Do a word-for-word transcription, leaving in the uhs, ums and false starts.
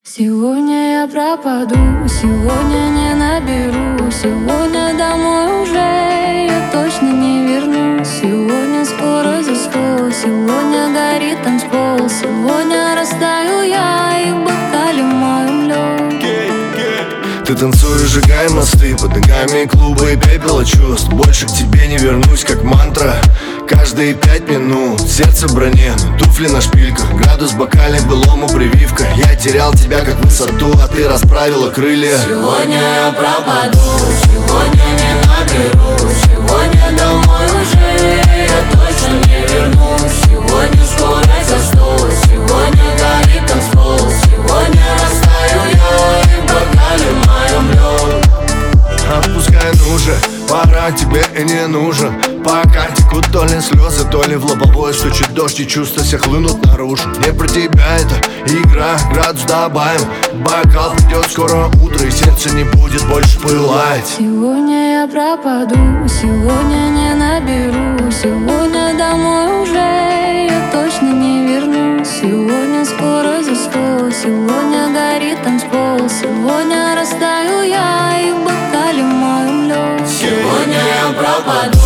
Сегодня я пропаду, сегодня не наберу, сегодня домой уже я точно не вернусь. Сегодня скоро за сто, сегодня горит танцпол, сегодня растаю я и в бокале моем лёд. Ты танцуешь, сжигая мосты, под ногами клубы и пепела чувств. Больше к тебе не вернусь, как мантра. Каждые пять минут сердце в броне, туфли на шпильках, градус в бокале, былому прививка. Я терял тебя как высоту, а ты расправила крылья. Сегодня я пропаду, сегодня не наберу, сегодня домой уже я точно не вернусь. Сегодня скорость за сто, сегодня горит танцпол, сегодня растаю я и в бокале моем лёд. Отпускай, ну же, пора, тебе и не нужен. Пока текут то ли слезы, то ли в лобовое стучит дождь, и чувства все хлынут наружу. Не про тебя это игра, градус добавим. Бокал придет скоро утро, и сердце не будет больше пылать. Сегодня я пропаду, сегодня не наберу, сегодня домой уже я точно не вернусь. Сегодня скоро за сто, сегодня горит танцпол, сегодня растаю я и в бокале моем лёд. Сегодня я пропаду.